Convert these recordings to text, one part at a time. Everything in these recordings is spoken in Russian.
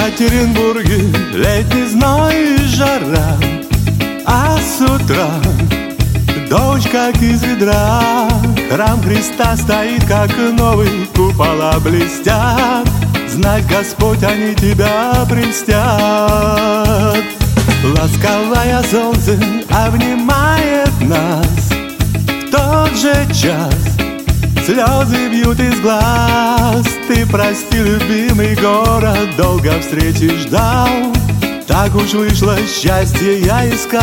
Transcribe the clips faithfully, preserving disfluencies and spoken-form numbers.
Екатеринбурге летний зной и жара, а с утра дождь как из ведра. Храм Христа стоит, как новый, купола блестят. Знать, Господь, они тебя прельстят. Ласковое солнце обнимает нас. В тот же час слезы бьют из глаз. Ты прости, любимый город, долго встречи ждал. Так уж вышло, счастье я искал.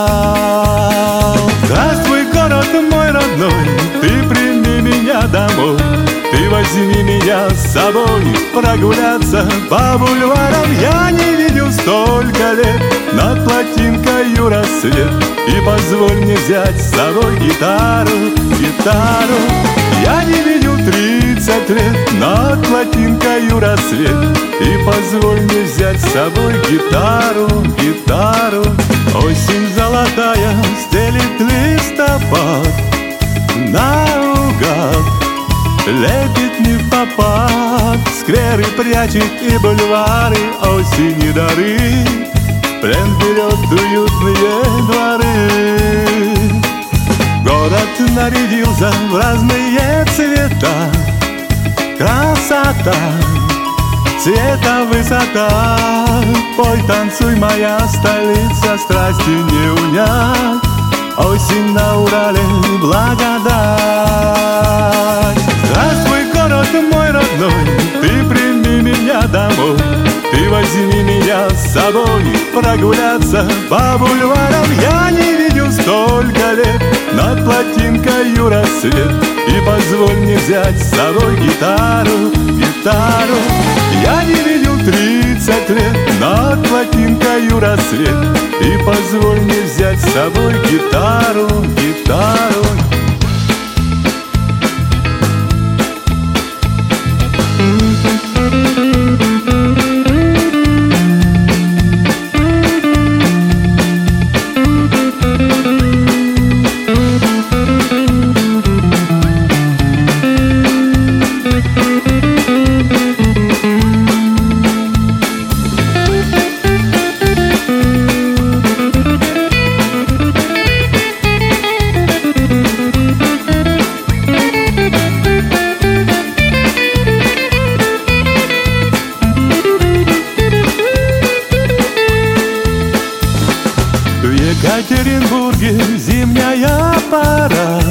Здравствуй, город мой родной, ты прими меня домой. Ты возьми меня с собой прогуляться по бульварам. Я не видел столько лет над плотинкою рассвет. И позволь мне взять с собой гитару, гитару. Я не видел тридцать лет над плотинкою рассвет. И позволь мне взять с собой гитару, гитару. Осень золотая стелит листопад наугад, лепит не в попад. Скверы прячет и бульвары, осени дары. Плен берет уютные дворы. Город нарядился в разные цвета. Красота, цвета высота. Пой, танцуй, моя столица, страсти не унять. Осень на Урале, благодать. Здравствуй, город мой родной, ты прими меня домой. Ты возьми меня с собой прогуляться по бульварам. Я не видел столько лет над плотинкою рассвет. И позволь мне взять с собой гитару, гитару. Я не видел тридцать лет над плотинкою рассвет. И позволь мне взять с собой гитару, гитару. В Екатеринбурге зимняя пора,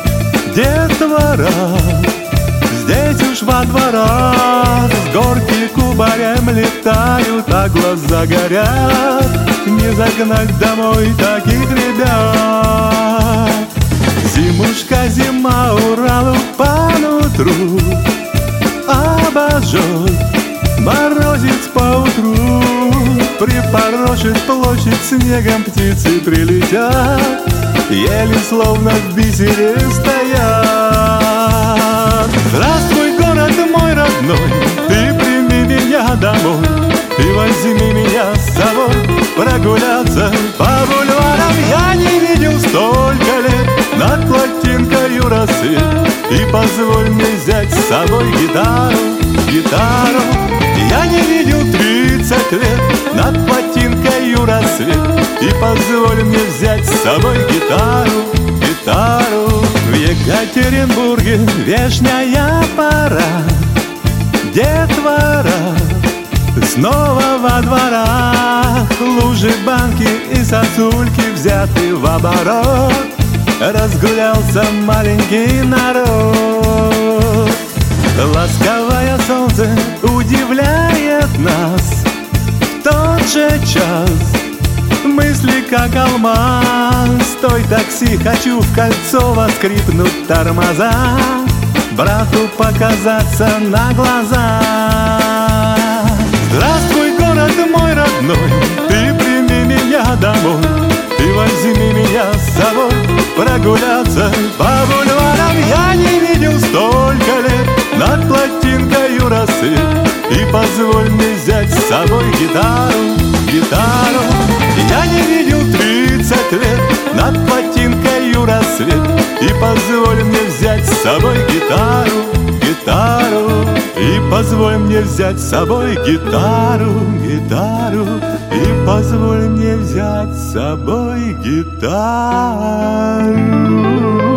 детвора здесь уж во дворах. С горки кубарем летают, а глаза горят. Не загнать домой таких ребят. Зимушка, зима, Уралу по нутру обожжет, морозец поутру. Припорошит площадь снегом, птицы прилетят, еле словно в бисере стоят. Здравствуй, город мой родной, ты прими меня домой. Ты возьми меня с собой прогуляться по бульварам. Я не видел столько лет над плотинкою рассвет. И позволь мне взять с собой гитару, гитару. Я не видел тридцать лет над плотинкою рассвет. И позволь мне взять с собой гитару, гитару. В Екатеринбурге вешняя пора, детвора снова во дворах. Лужи, банки и сосульки взяты в оборот. Разгулялся маленький народ. Ласковое солнце удивляет нас. В тот же час мысли как алмаз. Стой, такси, хочу в Кольцово, скрипнуть тормоза, брату показаться на глаза. Здравствуй, город мой родной, ты прими меня домой. Ты возьми меня с собой прогуляться по бульварам. Я не видел столько лет над плотинкою рассвет. И позволь мне взять с собой гитару, гитару. Я не видел тридцать лет над плотинкою рассвет. И позволь мне взять с собой гитару, гитару. И позволь мне взять с собой гитару, гитару, и позволь мне взять с собой гитару.